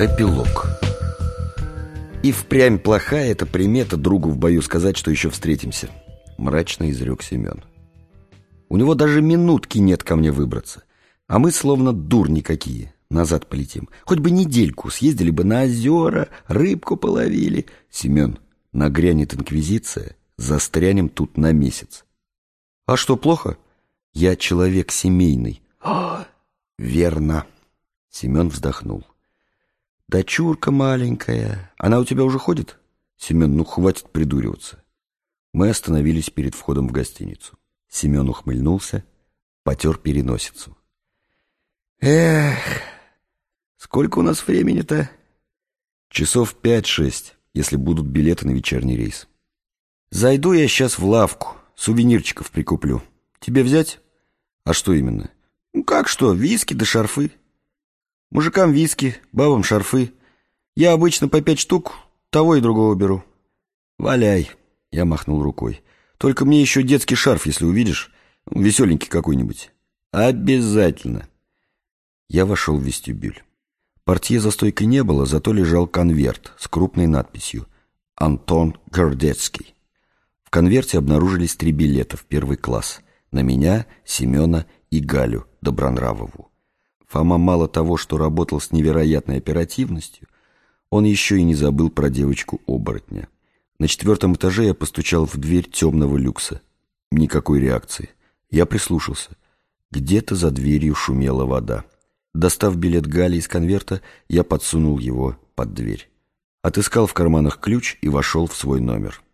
Эпилог. И впрямь плохая эта примета другу в бою сказать, что еще встретимся, мрачно изрек Семен. У него даже минутки нет ко мне выбраться, а мы словно дурни какие, назад полетим. Хоть бы недельку съездили бы на озера, рыбку половили. Семен, нагрянет инквизиция, застрянем тут на месяц. А что, плохо? Я человек семейный. Верно. Семен вздохнул. Дочурка маленькая. Она у тебя уже ходит? Семен, ну хватит придуриваться. Мы остановились перед входом в гостиницу. Семен ухмыльнулся, потер переносицу. Эх, сколько у нас времени-то? Часов 5-6, если будут билеты на вечерний рейс. Зайду я сейчас в лавку, сувенирчиков прикуплю. Тебе взять? А что именно? Ну как что, виски да шарфы. Мужикам виски, бабам шарфы. Я обычно по 5 штук того и другого беру. Валяй, я махнул рукой. Только мне еще детский шарф, если увидишь. Веселенький какой-нибудь. Обязательно. Я вошел в вестибюль. Портье за стойкой не было, зато лежал конверт с крупной надписью «Антон Гордецкий». В конверте обнаружились 3 билета в первый класс. На меня, Семена и Галю Добронравову. Фома мало того, что работал с невероятной оперативностью, он еще и не забыл про девочку-оборотня. На 4-м этаже я постучал в дверь темного люкса. Никакой реакции. Я прислушался. Где-то за дверью шумела вода. Достав билет Гали из конверта, я подсунул его под дверь. Отыскал в карманах ключ и вошел в свой номер.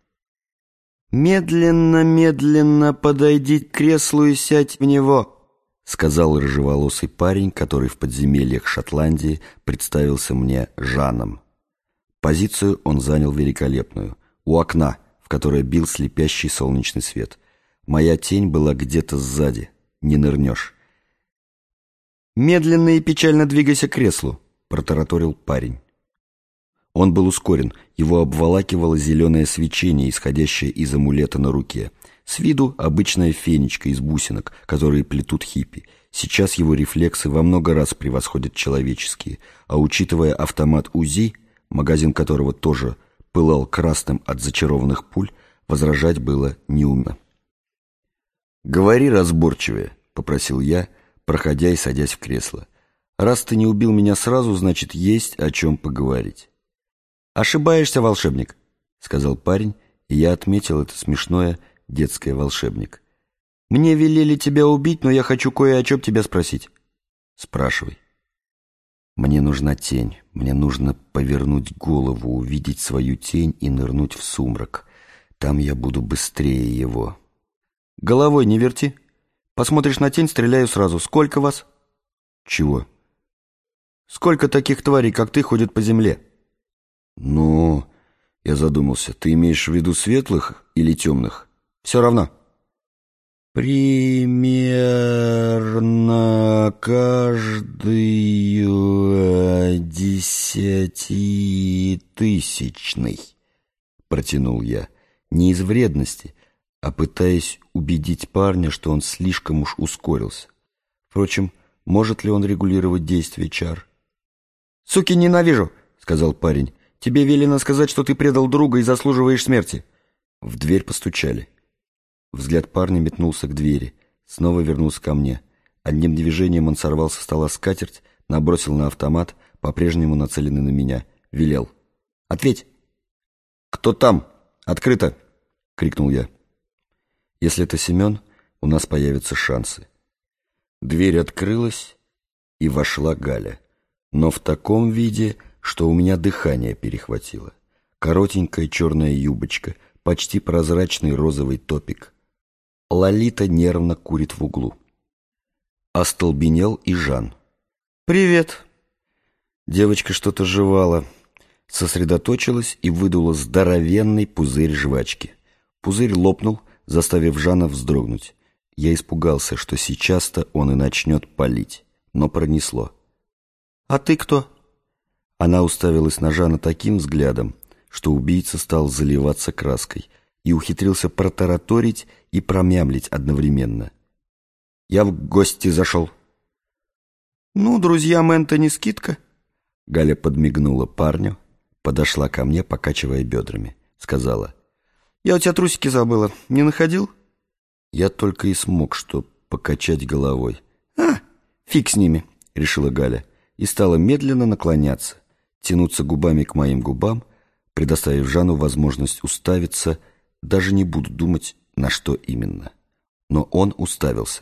«Медленно подойди к креслу и сядь в него», — сказал рыжеволосый парень, который в подземельях Шотландии представился мне Жаном. Позицию он занял великолепную, у окна, в которое бил слепящий солнечный свет. Моя тень была где-то сзади, не нырнешь. «Медленно и печально двигайся к креслу», — протараторил парень. Он был ускорен, его обволакивало зеленое свечение, исходящее из амулета на руке. С виду обычная фенечка из бусинок, которые плетут хиппи. Сейчас его рефлексы во много раз превосходят человеческие, а учитывая автомат УЗИ, магазин которого тоже пылал красным от зачарованных пуль, возражать было неумно. «Говори разборчивее», — попросил я, проходя и садясь в кресло. «Раз ты не убил меня сразу, значит, есть о чем поговорить». «Ошибаешься, волшебник», — сказал парень, и я отметил это смешное детское волшебник. «Мне велели тебя убить, но я хочу кое о чем тебя спросить». «Спрашивай». «Мне нужна тень, мне нужно повернуть голову, увидеть свою тень и нырнуть в сумрак. Там я буду быстрее его». «Головой не верти. Посмотришь на тень, стреляю сразу. Сколько вас?» «Чего?» «Сколько таких тварей, как ты, ходят по земле?» «Ну...» — я задумался. «Ты имеешь в виду светлых или темных?» «Все равно». «Примерно каждый 10-тысячный», — протянул я. Не из вредности, а пытаясь убедить парня, что он слишком уж ускорился. Впрочем, может ли он регулировать действие чар? «Суки, ненавижу», — сказал парень. «Тебе велено сказать, что ты предал друга и заслуживаешь смерти». В дверь постучали. Взгляд парня метнулся к двери, снова вернулся ко мне. Одним движением он сорвал со стола скатерть, набросил на автомат, по-прежнему нацеленный на меня. Велел: «Ответь!» «Кто там? Открыто!» — крикнул я. «Если это Семен, у нас появятся шансы». Дверь открылась, и вошла Галя. Но в таком виде, что у меня дыхание перехватило. Коротенькая черная юбочка, почти прозрачный розовый топик. Лолита нервно курит в углу. Остолбенел и Жан. «Привет!» Девочка что-то жевала, сосредоточилась и выдула здоровенный пузырь жвачки. Пузырь лопнул, заставив Жана вздрогнуть. Я испугался, что сейчас-то он и начнет палить, но пронесло. «А ты кто?» Она уставилась на Жана таким взглядом, что убийца стал заливаться краской и ухитрился протараторить и промямлить одновременно. «Я в гости зашел». «Ну, друзьям Энтони скидка». Галя подмигнула парню, подошла ко мне, покачивая бедрами. Сказала: «Я у тебя трусики забыла. Не находил?» Я только и смог что покачать головой. Фиг с ними», — решила Галя. И стала медленно наклоняться, тянуться губами к моим губам, предоставив Жану возможность уставиться, даже не буду думать, на что именно. Но он уставился.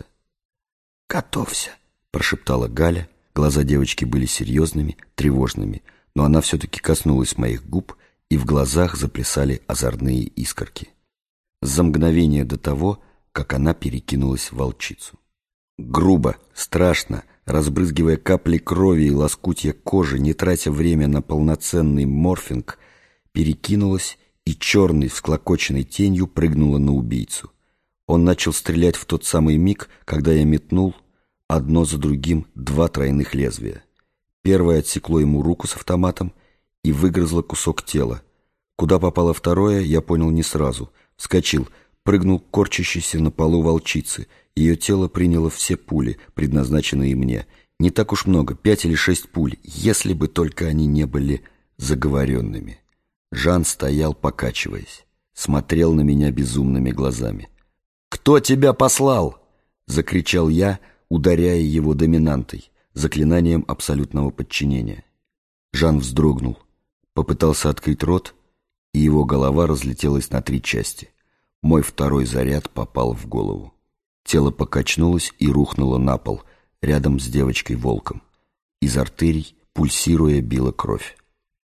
«Готовься», — прошептала Галя. Глаза девочки были серьезными, тревожными, но она все-таки коснулась моих губ, и в глазах заплясали озорные искорки. За мгновение до того, как она перекинулась в волчицу. Грубо, страшно, разбрызгивая капли крови и лоскутья кожи, не тратя время на полноценный морфинг, перекинулась и черной всклокоченной тенью прыгнула на убийцу. Он начал стрелять в тот самый миг, когда я метнул одно за другим 2 тройных лезвия. Первое отсекло ему руку с автоматом и выгрызло кусок тела. Куда попало второе, я понял не сразу. Вскочил, прыгнул к корчащейся на полу волчице. Ее тело приняло все пули, предназначенные мне. Не так уж много, 5 или 6 пуль, если бы только они не были заговоренными. Жан стоял, покачиваясь, смотрел на меня безумными глазами. «Кто тебя послал?» — закричал я, ударяя его доминантой, заклинанием абсолютного подчинения. Жан вздрогнул, попытался открыть рот, и его голова разлетелась на 3 части. Мой второй заряд попал в голову. Тело покачнулось и рухнуло на пол, рядом с девочкой-волком. Из артерий, пульсируя, била кровь.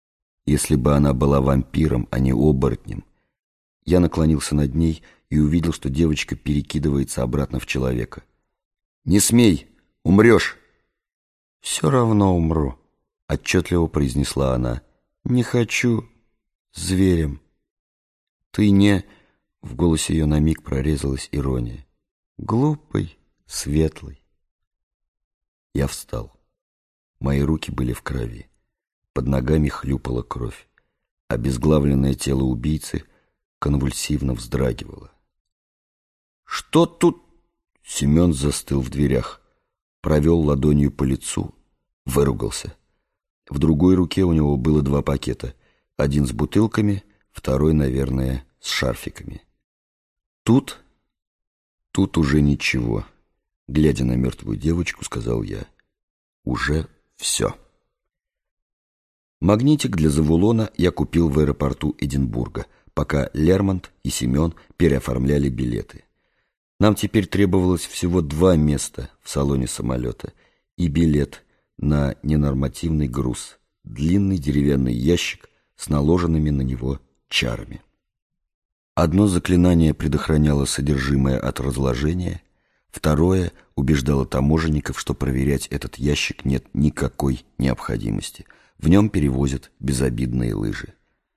Если бы она была вампиром, а не оборотнем. Я наклонился над ней и увидел, что девочка перекидывается обратно в человека. «Не смей! Умрешь!» «Все равно умру», — отчетливо произнесла она. «Не хочу зверем». «Ты не...» — в голосе ее на миг прорезалась ирония. «Глупый, светлый». Я встал. Мои руки были в крови. Под ногами хлюпала кровь. Обезглавленное тело убийцы конвульсивно вздрагивало. «Что тут?» Семен застыл в дверях, провел ладонью по лицу, выругался. В другой руке у него было 2 пакета. Один с бутылками, второй, наверное, с шарфиками. Тут уже ничего. Глядя на мертвую девочку, сказал я. Уже все. Магнитик для Завулона я купил в аэропорту Эдинбурга, пока Лермонт и Семен переоформляли билеты. Нам теперь требовалось всего 2 места в салоне самолета и билет на ненормативный груз, длинный деревянный ящик с наложенными на него чарами. Одно заклинание предохраняло содержимое от разложения, второе убеждало таможенников, что проверять этот ящик нет никакой необходимости. В нем перевозят безобидные лыжи.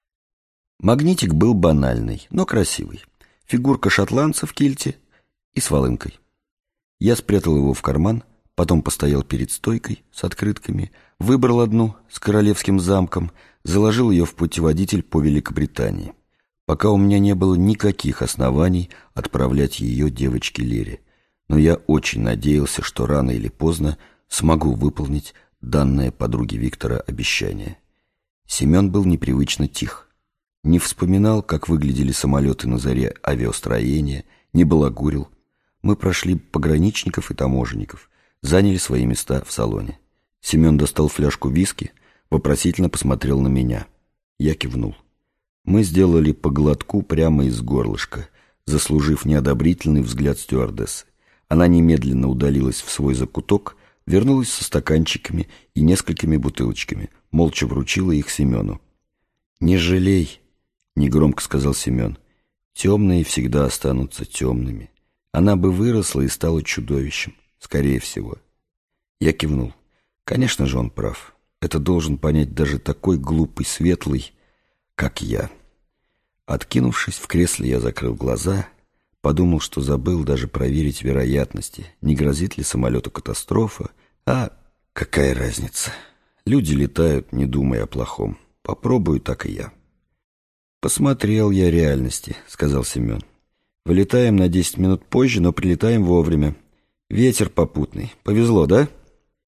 Магнитик был банальный, но красивый. Фигурка шотландца в кильте и с волынкой. Я спрятал его в карман, потом постоял перед стойкой с открытками, выбрал одну с королевским замком, заложил ее в путеводитель по Великобритании, пока у меня не было никаких оснований отправлять ее девочке Лере. Но я очень надеялся, что рано или поздно смогу выполнить данное подруге Виктора обещание. Семен был непривычно тих. Не вспоминал, как выглядели самолеты на заре авиастроения, не балагурил. Мы прошли пограничников и таможенников, заняли свои места в салоне. Семен достал фляжку виски, вопросительно посмотрел на меня. Я кивнул. Мы сделали по глотку прямо из горлышка, заслужив неодобрительный взгляд стюардессы. Она немедленно удалилась в свой закуток, вернулась со стаканчиками и несколькими бутылочками, молча вручила их Семену. «Не жалей», — негромко сказал Семен. «Темные всегда останутся темными. Она бы выросла и стала чудовищем, скорее всего». Я кивнул. Конечно же, он прав. Это должен понять даже такой глупый светлый, как я. Откинувшись в кресле, я закрыл глаза, подумал, что забыл даже проверить вероятности, не грозит ли самолету катастрофа, а какая разница. Люди летают, не думая о плохом. Попробую, так и я. «Посмотрел я реальности», — сказал Семен. «Вылетаем на 10 минут позже, но прилетаем вовремя. Ветер попутный. Повезло, да?»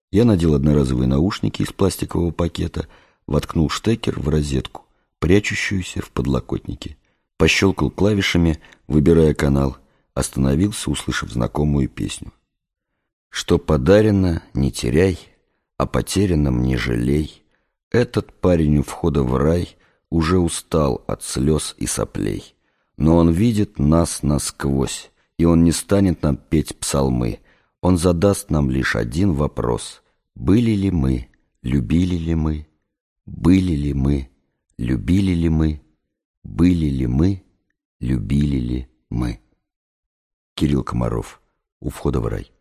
Я надел одноразовые наушники из пластикового пакета, воткнул штекер в розетку, прячущуюся в подлокотнике, пощелкал клавишами, выбирая канал, остановился, услышав знакомую песню. «Что подарено, не теряй, о потерянном не жалей. Этот парень у входа в рай уже устал от слез и соплей. Но он видит нас насквозь, и он не станет нам петь псалмы. Он задаст нам лишь один вопрос: были ли мы, любили ли мы, были ли мы, любили ли мы, были ли мы, любили ли мы». Кирилл Комаров. «У входа в рай».